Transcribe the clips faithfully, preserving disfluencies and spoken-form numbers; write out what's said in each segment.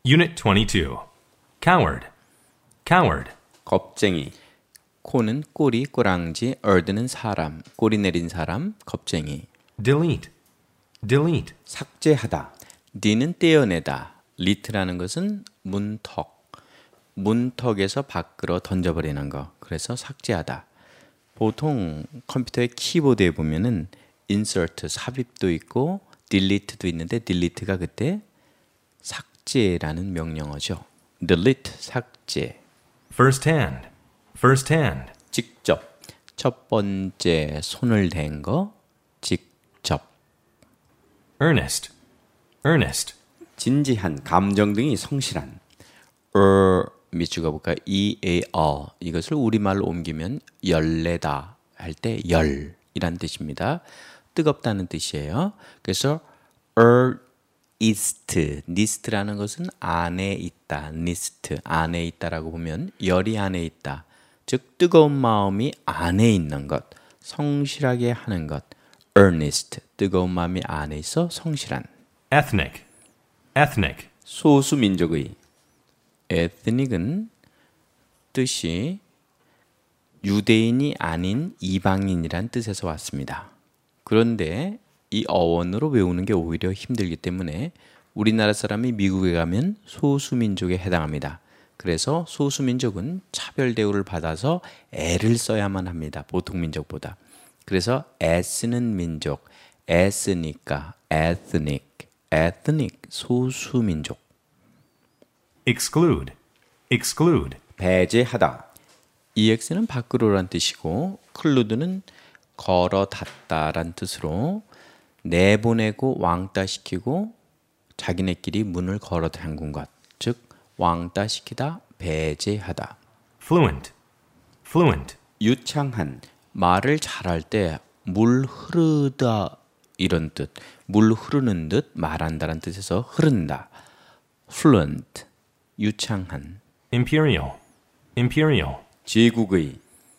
Unit twenty-two. Coward. Coward. 겁쟁이. 코는 꼬리, 꼬랑지, earth는 사람, 꼬리 내린 사람, 겁쟁이. Delete. Delete. 삭제하다. d는 떼어내다. lit라는 것은 문턱. 문턱에서 밖으로 던져버리는 거. 그래서 삭제하다. 보통 컴퓨터의 키보드에 보면은 insert, 삽입도 있고 delete도 있는데 delete가 그때 삭제라는 명령어죠. delete, 삭제. First hand. First hand. 직접. 첫 번째 손을 댄 거. 직접. Earnest. Earnest. 진지한, 감정 등이 성실한. er, 밑줄 가볼까요? E-A-R. 이것을 우리말로 옮기면 열내다 할 때 열이란 뜻입니다. 뜨겁다는 뜻이에요. 그래서 earnest, nest라는 것은 안에 있다, nest, 안에 있다라고 보면 열이 안에 있다. 즉 뜨거운 마음이 안에 있는 것, 성실하게 하는 것. earnest, 뜨거운 마음이 안에 있어 성실한. Ethnic. Ethnic. 소수민족의. ethnic은 뜻이 유대인이 아닌 이방인이란 뜻에서 왔습니다. 그런데 이 어원으로 외우는 게 오히려 힘들기 때문에 우리나라 사람이 미국에 가면 소수민족에 해당합니다. 그래서 소수민족은 차별 대우를 받아서 애를 써야만 합니다. 보통 민족보다. 그래서 애쓰는 민족, 애쓰니까 ethnic, ethnic, 소수민족. Exclude. Exclude. 배제하다. ex는 밖으로란 뜻이고 클루드는 걸어 닫다란 뜻으로 내보내고 왕따시키고 자기네끼리 문을 걸어 잠근 것. 즉 왕따시키다, 배제하다. Fluent. Fluent. 유창한. 말을 잘할 때 물 흐르다 이런 뜻. 물 흐르는 듯 말한다란 뜻에서 흐른다. fluent. 유창한. Imperial. Imperial. 제국의.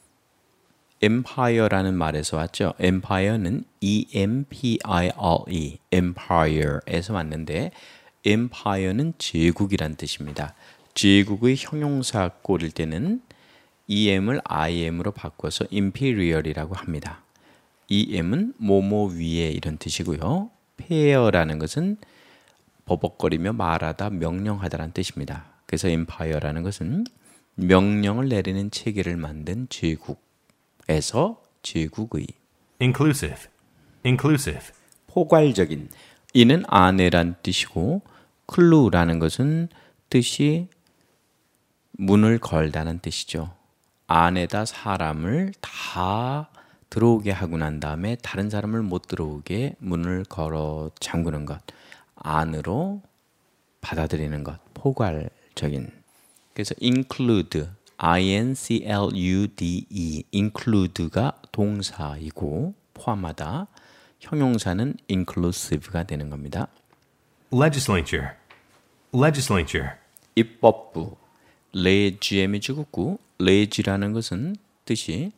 empire라는 말에서 왔죠. empire는 E-M-P-I-R-E, empire에서 왔는데 empire는 제국이란 뜻입니다. 제국의 형용사 꼴일 때는 em을 im으로 바꿔서 imperial이라고 합니다. em은 뭐뭐 위에 이런 뜻이고요. pair라는 것은 버벅거리며 말하다, 명령하다라는 뜻입니다. 그래서 empire라는 것은 명령을 내리는 체계를 만든 제국에서 제국의. Inclusive. Inclusive. 포괄적인. 이는 안에란 뜻이고 클루라는 것은 뜻이 문을 걸다는 뜻이죠. 안에다 사람을 다 들어오게 하고 난 다음에 다른 사람을 못 들어오게 문을 걸어 잠그는 것. 안으로 받아들이는 것. 포괄적인. 그래서 include, I-N-C-L-U-D-E, include가 동사이고 포함하다. 형용사는 inclusive가 되는 겁니다. Legislature. Legislature. 입법부. 레지엠이 주국구. 레지라는 것은 뜻이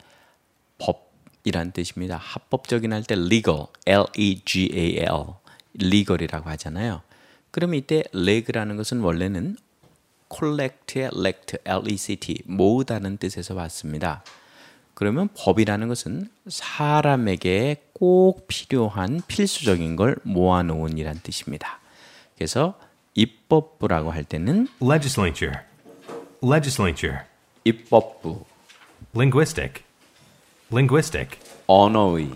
법이란 뜻입니다. 합법적인 할 때 legal, L-E-G-A-L, legal이라고 하잖아요. 그러면 이때 leg라는 것은 원래는 collect의 lect, L-E-C-T, 모으다는 뜻에서 왔습니다. 그러면 법이라는 것은 사람에게 꼭 필요한 필수적인 걸 모아놓은 이란 뜻입니다. 그래서 입법부라고 할 때는 Legislature. Legislature. 입법부. Linguistic. Linguistic. 언어의.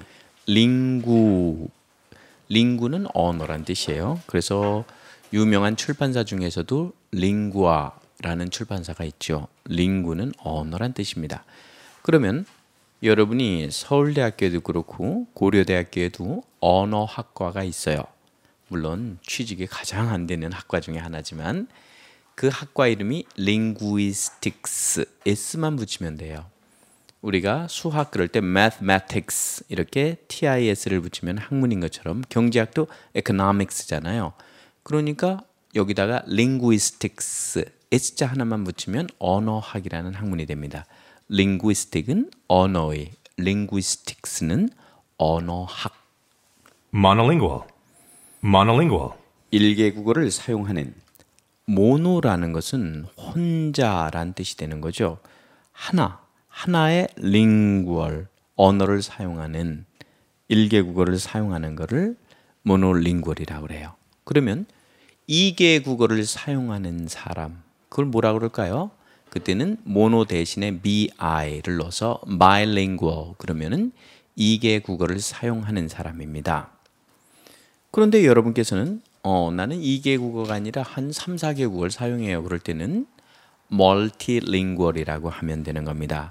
링구. 링구는 언어란 뜻이에요. 그래서 유명한 출판사 중에서도 링구아라는 출판사가 있죠. 링구는 언어란 뜻입니다. 그러면 여러분이 서울대학교에도 그렇고 고려대학교에도 언어학과가 있어요. 물론 취직이 가장 안 되는 학과 중에 하나지만 그 학과 이름이 linguistics, s만 붙이면 돼요. 우리가 수학 그럴 때 mathematics 이렇게 tis를 붙이면 학문인 것처럼 경제학도 economics잖아요. 그러니까 여기다가 linguistics, s자 하나만 붙이면 언어학이라는 학문이 됩니다. linguistic은 언어의, linguistics는 언어학. Monolingual. Monolingual. 일개 국어를 사용하는. 모노라는 것은 혼자란 뜻이 되는 거죠. 하나, 하나의 링구얼, 언어를 사용하는 일개 국어를 사용하는 것을 모노링구얼이라고 그래요. 그러면 이개 국어를 사용하는 사람, 그걸 뭐라 그럴까요? 그때는 모노 대신에 bi를 넣어서 bilingual, 그러면은 이개 국어를 사용하는 사람입니다. 그런데 여러분께서는 어, 나는 이개 국어가 아니라 한 삼, 사개 국어를 사용해요. 그럴 때는 multilingual이라고 하면 되는 겁니다.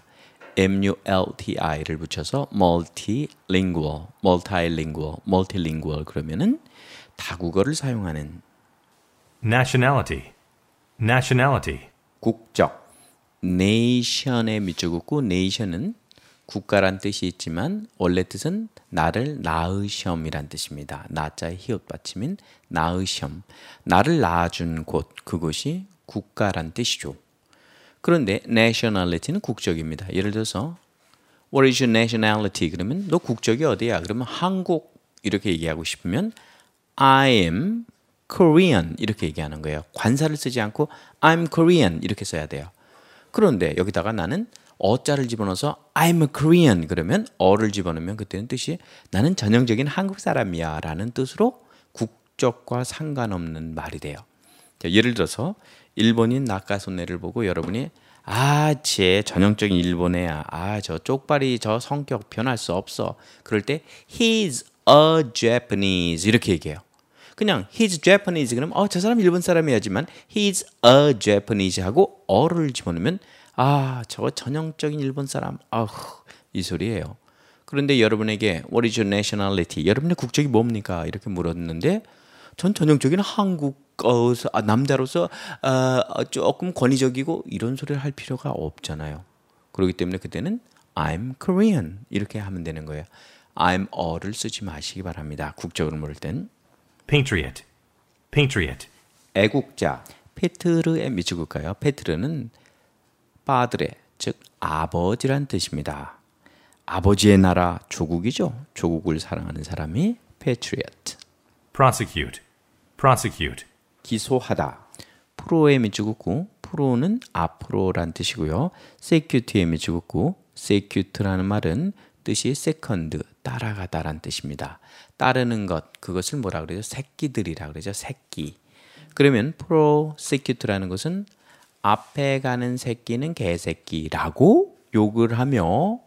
multi를 붙여서 multilingual, multilingual, multilingual 그러면은 다국어를 사용하는 nationality, nationality, 국적, nation의 밑줄 긋고 nation은 국가란 뜻이 있지만 원래 뜻은 나를 낳으시험이란 뜻입니다. 나자의 히읗 받침인 낳으시험, 나를 낳아준 곳, 그곳이 국가란 뜻이죠. 그런데 nationality는 국적입니다. 예를 들어서 What is your nationality? 그러면 너 국적이 어디야? 그러면 한국 이렇게 얘기하고 싶으면 I am Korean 이렇게 얘기하는 거예요. 관사를 쓰지 않고 I'm Korean 이렇게 써야 돼요. 그런데 여기다가 나는 어자를 집어넣어서 I'm a Korean 그러면 어를 집어넣으면 그때는 뜻이 나는 전형적인 한국 사람이야 라는 뜻으로 국적과 상관없는 말이 돼요. 자, 예를 들어서 일본인 낙가소네를 보고 여러분이 아, 쟤 전형적인 일본 애야. 아, 저 쪽발이 저 성격 변할 수 없어. 그럴 때 He's a Japanese 이렇게 얘기해요. 그냥 He's Japanese 그러면 어, 저 사람 일본 사람이야지만 He's a Japanese 하고 어를 집어넣으면 아, 저거 전형적인 일본 사람. 아우, 이 소리예요. 그런데 여러분에게 What is your nationality? 여러분의 국적이 뭡니까? 이렇게 물었는데 전 전형적인 한국 어, 아, 남자로서 어, 조금 권위적이고 이런 소리를 할 필요가 없잖아요. 그렇기 때문에 그때는 I'm Korean 이렇게 하면 되는 거예요. I'm 어를 쓰지 마시기 바랍니다. 국적을 물을 땐 patriot, patriot, 애국자, 페트르의 밑줄 긋까요? 페트르는 빠드레, 즉 아버지란 뜻입니다. 아버지의 나라 조국이죠. 조국을 사랑하는 사람이 patriot. prosecute, prosecute, 기소하다. 프로의 밑줄 긋고 프로는 앞으로란 뜻이고요. secute의 밑줄 긋고 secute라는 말은 뜻이 second, 따라가다란 뜻입니다. 따르는 것, 그것을 뭐라 그러죠? 새끼들이라 그러죠. 새끼. 그러면 prosecute라는 것은 앞에 가는 새끼는 개새끼라고 욕을 하며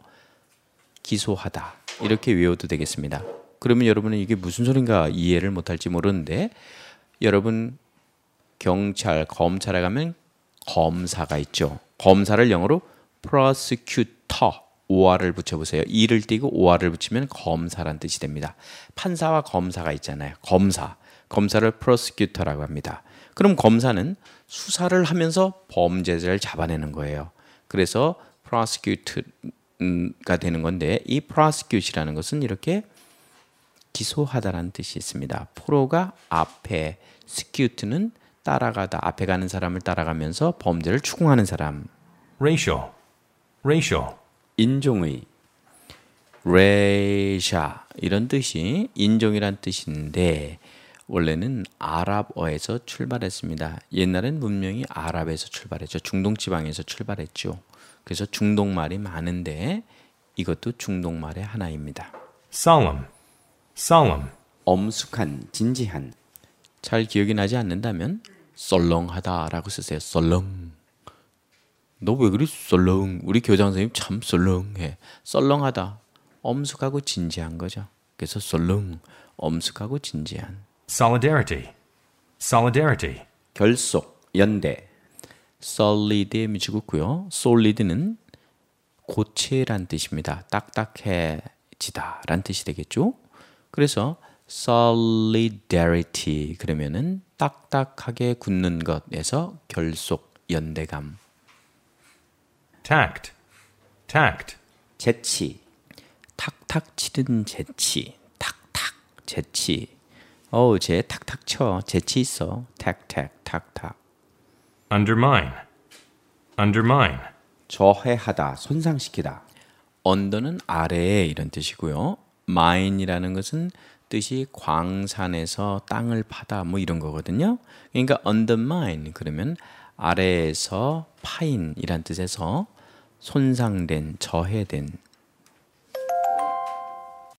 기소하다. 이렇게 외워도 되겠습니다. 그러면 여러분은 이게 무슨 소린가 이해를 못할지 모르는데 여러분 경찰, 검찰에 가면 검사가 있죠. 검사를 영어로 prosecutor, 오알을 붙여보세요. 이를 띄고 오알을 붙이면 검사란 뜻이 됩니다. 판사와 검사가 있잖아요. 검사, 검사를 prosecutor라고 합니다. 그럼 검사는 수사를 하면서 범죄자를 잡아내는 거예요. 그래서 prosecute가 되는 건데 이 prosecute이라는 것은 이렇게 기소하다라는 뜻이 있습니다. 프로가 앞에, secute는 따라가다, 앞에 가는 사람을 따라가면서 범죄를 추궁하는 사람. racial, racial, 인종의, racial 이런 뜻이 인종이란 뜻인데 원래는 아랍어에서 출발했습니다. 옛날엔 문명이 아랍에서 출발했죠. 중동 지방에서 출발했죠. 그래서 중동말이 많은데 이것도 중동말의 하나입니다. solemn, solemn, 엄숙한, 진지한. 잘 기억이 나지 않는다면 썰렁하다라고 쓰세요. 썰렁. 너 왜 그리 썰렁? 우리 교장 선생님 참 썰렁해. 썰렁하다. 엄숙하고 진지한 거죠. 그래서 썰렁, 엄숙하고 진지한. solidarity, solidarity, 결속, 연대. solid에 밑줄 긋고요. solid는 고체란 뜻입니다. 딱딱해지다 란 뜻이 되겠죠. 그래서 solidarity 그러면은 딱딱하게 굳는 것에서 결속, 연대감. tact, tact, 재치, 탁탁 치는 재치, 탁탁 재치. 어우, 쟤 탁탁 쳐, 재치 있어. 탁탁, 탁탁. undermine, undermine, 저해하다, 손상시키다. 언더는 아래에 이런 뜻이고요. mine이라는 것은 뜻이 광산에서 땅을 파다 뭐 이런 거거든요. 그러니까 undermine 그러면 아래에서 파인이란 뜻에서 손상된, 저해된